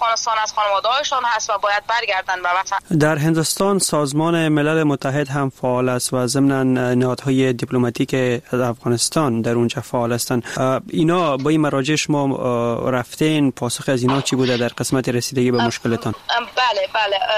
افغانستان از خانواده‌هایشان هست و باید برگردن به وطن. در هندوستان سازمان ملل متحد هم فعال است و ضمن نهادهای دیپلماتیک افغانستان در اونجا فعال هستند. اینا با این مراجع شما رفتین، پاسخ از اینا چی بوده در قسمت رسیدگی به مشکلتان؟ بله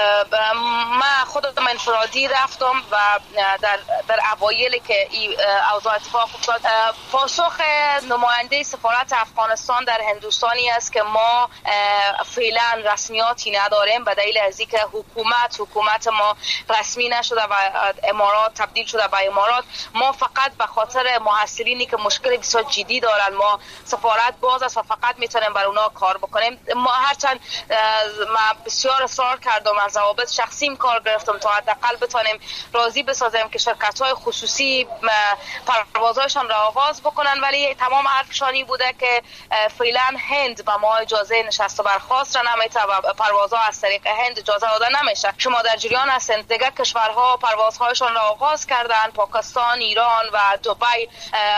من خودم انفرادی رفتم و در اوایل که اوضاع اتفاق افتاد پاسخ نماینده سفارت افغانستان در هندوستانی است که ما فعلا رسمیاتی نداریم به دلیل از اینکه حکومت ما رسمی نشده و امارات تبدیل شده به امارات. ما فقط به خاطر محصلینی که مشکل بسیار جدی دارن ما سفارت باز است و فقط میتونیم بر اونا کار بکنیم. ما هرچند ما بسیار اصرار کردم از ضوابط شخصیم کار گرفتم تا حداقل بتونیم راضی بسازیم که شرکت‌های خصوصی پروازهایشان را آغاز بکنن، ولی تمام حرفشانی بوده که فعلا هند به ما اجازه نشست و برخاست را نمیده و پروازها از طریق هند اجازه داده نمیشه. شما در جریان هستند دیگر کشورها پروازهایشان را آغاز کردن، پاکستان، ایران و دبی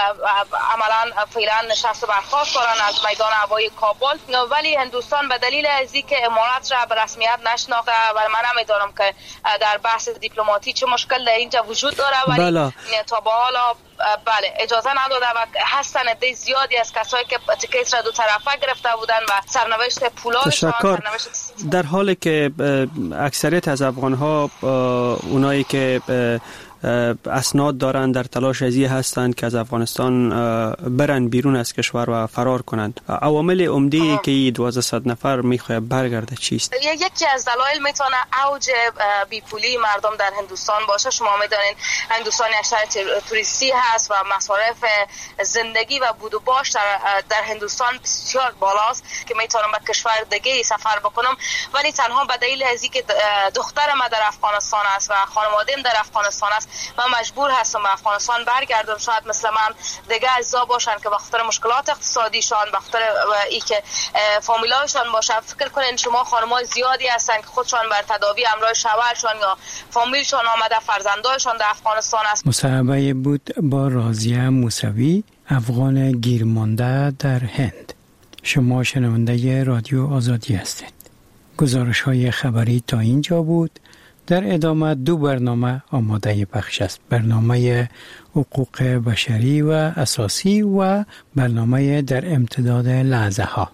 عملا فعلا نشست و برخاست دارن از میدان هوایی کابل، ولی هندوستان به دلیل از اینکه امارات را به رسمیت نشناخته و من نمیدونم که در بحث دیپلماتی چه مشکل در اینجا وجود داره، ولی تا به حالا اجازه نداده و هستن عده زیادی از کسایی که تیکت را دو طرفه گرفته بودن و سرنوشت پولایشان در حالی که اکثریت از افغان‌ها اونایی که اسناد دارن در تلاش ازی هستند که از افغانستان برن بیرون از کشور و فرار کنند. عوامل عمده‌ای که 1200 نفر میخواد برگرده چیست؟ یکی از دلایل میتونه اوج بیپولی مردم در هندوستان باشه. شما میدونین هندوستان یک شهر توریستی هست و مصارف زندگی و بود و باش در هندوستان بسیار بالاست که میتونم به کشور دیگه سفر بکنم، ولی تنها به دلیل از اینکه دختر ما در افغانستان است و خانواده‌ام در افغانستان است من مجبور هستم به افغانستان برگردم. شاید مثل من دیگه اعضا باشن که بخاطر مشکلات اقتصادیشان بخاطر اینکه فامیلایشان باشه. فکر کنین شما خانم‌های زیادی هستن که خودشان بر تداوی همراه شوهرشان یا فامیلشان آمده، فرزندایشان در افغانستان است. مصاحبه بود با راضیه موسوی، افغان گیرمانده در هند. شما شنونده رادیو آزادی هستید. گزارش‌های خبری تا اینجا بود. در ادامه 2 برنامه آماده پخش است. برنامه حقوق بشری و اساسی و برنامه در امتداد لحظه ها.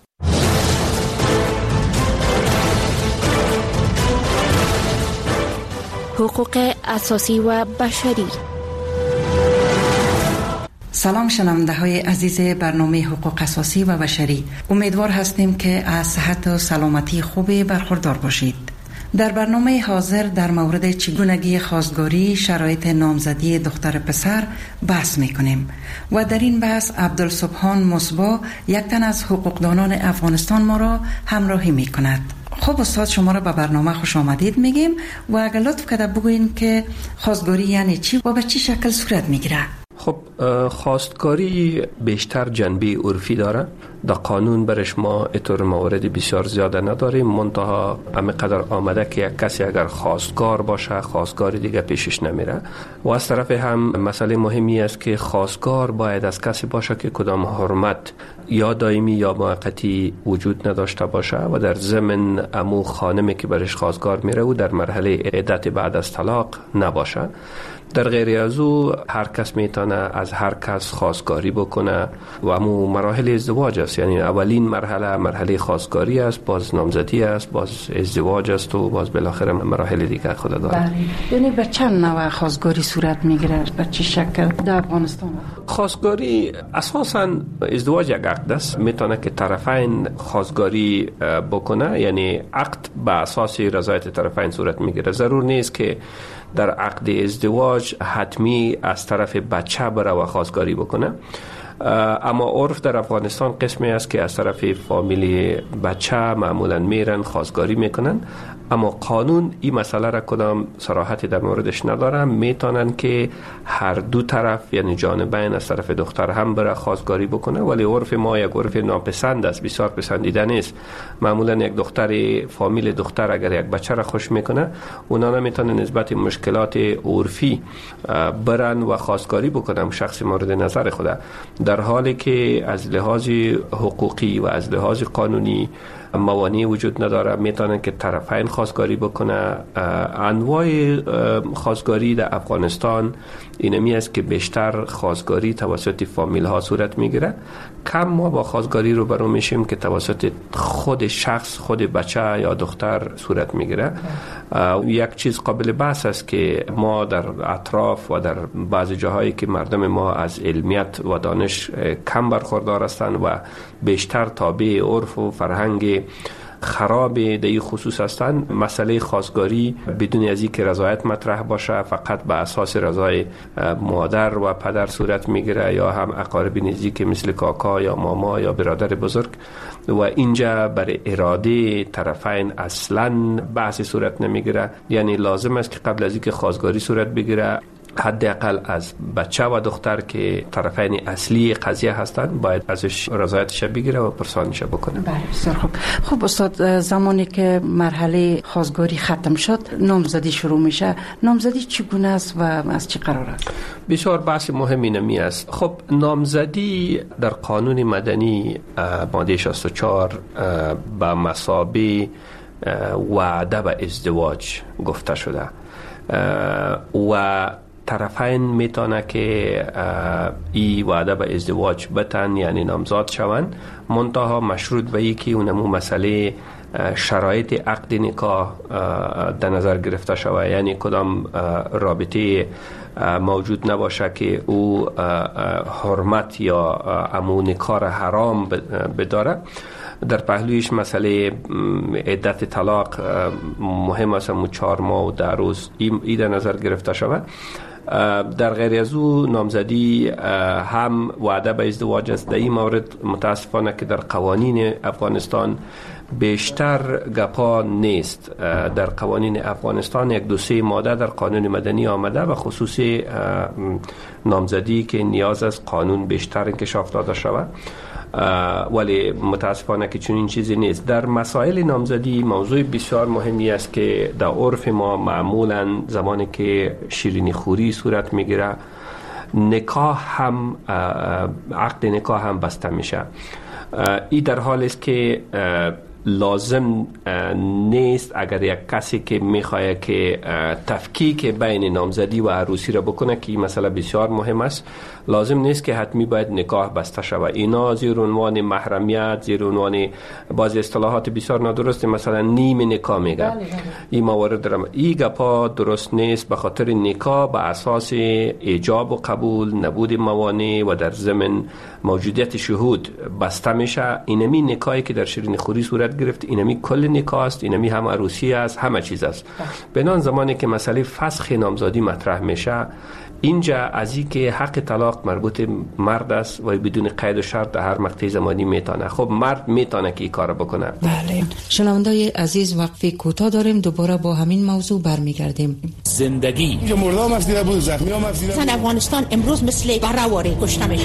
حقوق اساسی و بشری. سلام شنونده های عزیز برنامه حقوق اساسی و بشری. امیدوار هستیم که از صحت و سلامتی خوبی برخوردار باشید. در برنامه حاضر در مورد چگونگی خواستگاری شرایط نامزدی دختر پسر بحث میکنیم و در این بحث عبدالسبحان مصباح یک تن از حقوقدانان افغانستان ما را همراهی میکند. خب استاد شما را به برنامه خوش آمدید میگیم و اگر لطف کرده بگوین که خواستگاری یعنی چی و به چه شکل صورت میگیره؟ خب خواستگاری بیشتر جنبه عرفی داره. در قانون برش ما اطور موارد بسیار زیاده نداریم، منتها همینقدر آمده که یک کسی اگر خواستگار باشه خواستگاری دیگه پیشش نمیره. و از طرف هم مسئله مهمی است که خواستگار باید از کسی باشه که کدام حرمت یا دائمی یا موقتی وجود نداشته باشه و در ضمن امو خانمی که برش خواستگار میره و در مرحله عدت بعد از طلاق نباشه. در غیر از او هر کس میتونه از هر کس خواستگاری بکنه و امو مراحل ازدواج است، یعنی اولین مرحله خواستگاری است، باز نامزدی است، باز ازدواج است و باز بالاخره مراحل دیگر خود داره. بله. یعنی به چند نوع خواستگاری صورت میگیره؟ به چه شکل در افغانستان؟ خواستگاری اساساً ازدواج یک عقد است، میتونه که طرفین خواستگاری بکنه، یعنی عقد به اساس رضایت طرفین صورت میگیره. ضرور نیست که در عقد ازدواج حتمی از طرف بچه بره و خواستگاری بکنه، اما عرف در افغانستان قسمی است که از طرف فامیلی بچه معمولا میرن خواستگاری میکنن، اما قانون این مسئله را کدام صراحتی در موردش نداره. میتونن که هر دو طرف یعنی جانبین از طرف دختر هم بره خواستگاری بکنه، ولی عرف ما یک عرف ناپسند است، بسیار پسندیده نیست. معمولا یک دختر فامیل دختر اگر یک بچه را خوش میکنه اونا نمیتونن نسبت مشکلات عرفی برن و خواستگاری بکنن شخص مورد نظر خود، در حالی که از لحاظ حقوقی و از لحاظ قانونی موانعی وجود نداره، میتونن که طرفین خواستگاری بکنه. انواع خواستگاری در افغانستان اینمی است که بیشتر خواستگاری توسط فامیل ها صورت میگیره. کم ما با خواستگاری رو برو میشیم که توسط خود شخص، خود بچه یا دختر صورت میگیره. یک چیز قابل بحث است که ما در اطراف و در بعضی جاهایی که مردم ما از علمیت و دانش کم برخوردار هستند و بیشتر تابع عرف و فرهنگ خراب در این خصوص هستند، مسئله خواستگاری بدون از اینکه رضایت مطرح باشه فقط به اساس رضای مادر و پدر صورت میگیره یا هم اقارب نزدیک مثل کاکا یا ماما یا برادر بزرگ، و اینجا بر اراده طرفین اصلا بحث صورت نمیگیره. یعنی لازم است که قبل از اینکه خواستگاری صورت بگیره حداقل از بچه و دختر که طرفین اصلی قضیه هستند باید ازش رضایتش بگیره و پرسانش بکنه. بله بسیار خوب. خب استاد، زمانی که مرحله خواستگاری ختم شد نامزدی شروع میشه. نامزدی چگونه است و از چه قرار است؟ بسیار بحث مهمی نمی است. خب نامزدی در قانون مدنی ماده 64 به مثابه وعده به ازدواج گفته شده و طرفین میتونه که ای وعده به ازدواج بتن، یعنی نامزاد شوند، منتها مشروط به ای که اونمو مسئله شرایط عقد نکاح در نظر گرفته شود. یعنی کدام رابطه موجود نباشه که او حرمت یا امو نکاح حرام بداره. در پهلویش مسئله عدت طلاق مهم است، 4 ماه و 10 روز ای در نظر گرفته شود. در غیر از او نامزدی هم وعده به ازدواج است. در این مورد متاسفانه که در قوانین افغانستان بیشتر گپا نیست. در قوانین افغانستان 1-2-3 ماده در قانون مدنی آمده و خصوصی نامزدی که نیاز از قانون بیشتر انکشاف داده شود، ولی متاسفانه که چون این چیزی نیست. در مسائل نامزدی موضوع بسیار مهمی است که در عرف ما معمولا زمانی که شیرینی خوری صورت میگیره نکاح هم عقد نکاح هم بسته میشه. این در حال است که لازم نیست اگر یک کسی که میخواه که تفکیک بین نامزدی و عروسی را بکنه که این مسئله بسیار مهم است، لازم نیست که حتمی باید نکاح بسته شود. اینا زیر عنوان محرمیت، زیر عنوان بعضی اصطلاحات بسیار نادرست مثلا نیم نکاح میگن. این موارد دارم. این گپا درست نیست، به خاطر نکاح به اساس ایجاب و قبول، نبود موانع و در ضمن موجودیت شهود بسته میشه. اینمی نکاحی که در شیرین خوری صورت گرفت اینمی کل نکاح است، اینمی هم عروسی است، همه چیز است. بنان زمانی که مسئله فسخ نامزدی مطرح میشه، اینجا از این که حق طلاق مربوط مرد است و بدون قید و شرط در هر مقطع زمانی میتونه. خب مرد میتونه که این کار بکنه. بله. شنوندای عزیز، وقفه کوتاه داریم، دوباره با همین موضوع برمیگردیم. زندگی اینجا مردام افزیده بود، زخمی هم افزیده بود. افغانستان امروز مثل برهواره کشته میشه.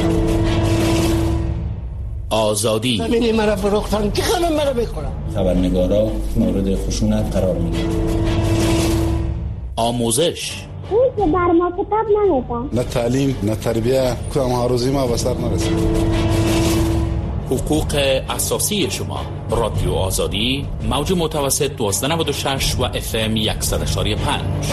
آزادی ببینی مرا فروختن که خانم مرا بکنم. خبرنگارا مورد خشونت قرار میگیرن. آموزش اون که بر ما کتاب نمیدن، نه تعلیم نه تربیه، کدام عروضی ما به سر نرسید. حقوق اساسی شما. رادیو آزادی، موج متوسط 1296 و FM 100.5.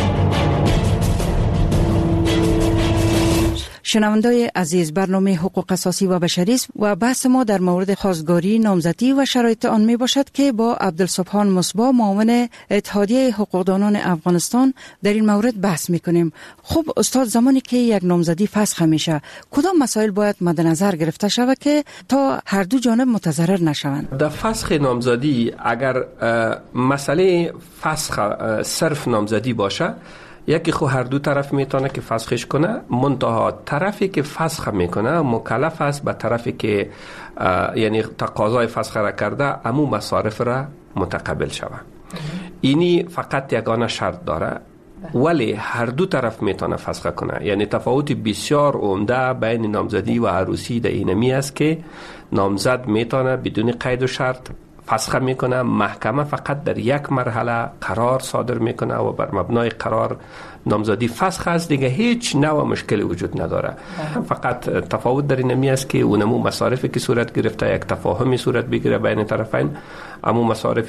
شنوندای عزیز، برنامه حقوق اساسی و بشری است و بحث ما در مورد خواستگاری، نامزدی و شرایط آن می باشد که با عبدالسبحان مصباح، معاون اتحادیه حقوقدانان افغانستان، در این مورد بحث می کنیم. خب استاد، زمانی که یک نامزدی فسخ میشه کدام مسائل باید مد نظر گرفته شود که تا هر دو جانب متضرر نشوند؟ در فسخ نامزدی اگر مسئله فسخ صرف نامزدی باشه، یکی خو هر دو طرف میتونه که فسخش کنه، منتها طرفی که فسخ میکنه مکلف است به طرفی که یعنی تقاضای فسخ را کرده امو مصارف را متقبل شود. اینی فقط یگانه شرط داره، ولی هر دو طرف میتونه فسخ کنه. یعنی تفاوت بسیار عمده بین نامزدی و عروسی در اینمی است که نامزد میتونه بدون قید و شرط فسخ میکنه، محکمه فقط در یک مرحله قرار صادر میکنه و بر مبنای قرار نامزدی فسخ است دیگه هیچ نوع مشکلی وجود نداره. فقط تفاوت در این است که اونمو مصارفی که صورت گرفته یک تفاهمی صورت بگیره بین طرفین، اما مصارف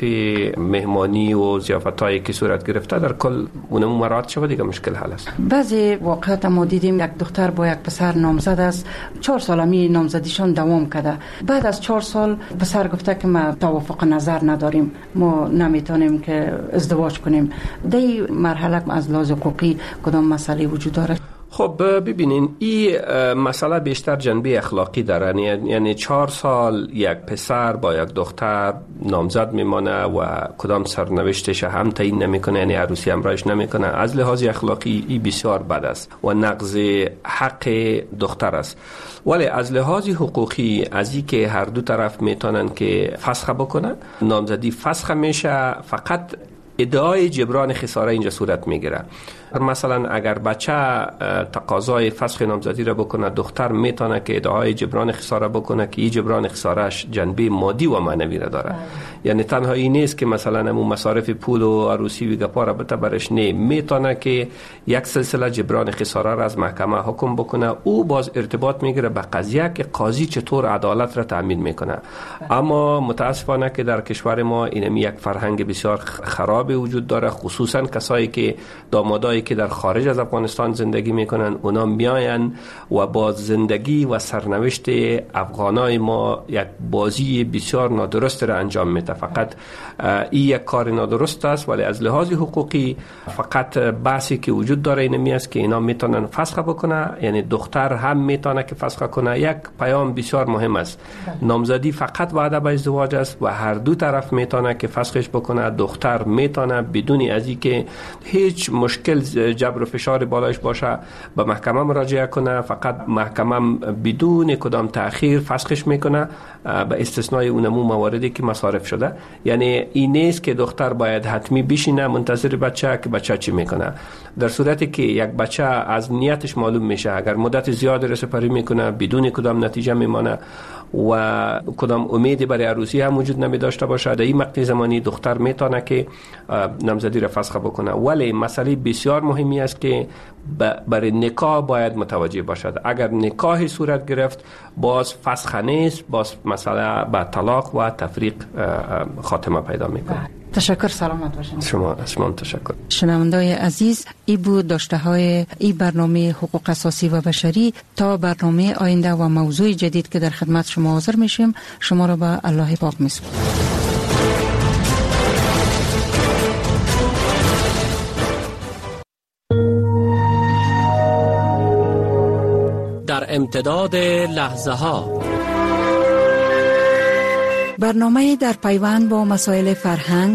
مهمانی و ضیافتایی که صورت گرفته در کل اونمو مراعات شود دیگه مشکل حل است. بعضی واقعات ما دیدیم یک دختر با یک پسر نامزد است، 4 سال می نامزدیشان دوام کرده. بعد از 4 سال پسر گفته که ما توافق نظر نداریم، ما نمیتونیم که ازدواج کنیم. در این مرحله از لحاظ حقوقی کدام مسئله وجود داره؟ خب ببینین این مسئله بیشتر جنبه اخلاقی داره، یعنی 4 سال یک پسر با یک دختر نامزد میمانه و کدام سرنوشتش هم تعیین نمیکنه، یعنی عروسی همراهش نمیکنه. از لحاظ اخلاقی این بسیار بد است و نقض حق دختر است. ولی از لحاظ حقوقی از این که هر دو طرف میتونن که فسخ بکنن، نامزدی فسخ میشه، فقط ادعای جبران خساره اینجا صورت میگیره. مثلا اگر بچه تقاضای فسخ نامزدی را بکنه، دختر میتونه که ادعای جبران خساره بکنه که این جبران خسارهش جنبه مادی و معنوی را داره. یعنی تنها این نیست که مثلا همون مصارف پول و عروسی و گپا را بته برش، نه، میتونه که یک سلسله جبران خساره را از محکمه حکم بکنه. او باز ارتباط میگیره به قضیه که قاضی چطور عدالت را تامین میکنه. اما متاسفانه که در کشور ما این یک فرهنگ بسیار خراب وجود داره، خصوصا کسایی که دامادایی که در خارج از افغانستان زندگی میکنن، اونا میاین و با زندگی و سرنوشت افغانای ما یک بازی بسیار نادرست را انجام میده. فقط این یک کار نادرست است، ولی از لحاظ حقوقی فقط بحثی که وجود داره اینمی است که اینا میتونن فسخ بکنه، یعنی دختر هم میتونه که فسخ کنه. یک پیام بسیار مهم است، نامزدی فقط وعده به ازدواج است و هر دو طرف میتونه که فسخش بکنه. دختر میتونه بدون از اینکه هیچ مشکل جبر و فشار بالایش باشه به محکمه مراجعه کنه، فقط محکمه بدون کدام تأخیر فسخش میکنه به استثنای اونمو مواردی که مصارف شده. یعنی این نیست که دختر باید حتمی بشینه منتظر بچه که بچه چی میکنه. در صورتی که یک بچه از نیتش معلوم میشه، اگر مدت زیاد رسپری میکنه بدون کدام نتیجه میمانه و کدام امیدی برای عروسی هم وجود نمی داشته باشه، در این مقطع زمانی دختر میتونه که نامزدی را فسخ بکنه. ولی مسئله بسیار مهمی است که برای نکاح باید متوجه باشد. اگر نکاح صورت گرفت باز فسخ نیست، باز مسئله به طلاق و تفریق خاتمه پیدا میکنه. تشکر، سلامت باشید. شما تشکر. شنوندای عزیز، ای بود داشته های این برنامه حقوق اساسی و بشری. تا برنامه آینده و موضوع جدید که در خدمت شما حاضر میشیم، شما را به الله پاک میسپارم. در امتداد لحظه ها، برنامه در پیوند با مسائل فرهنگ،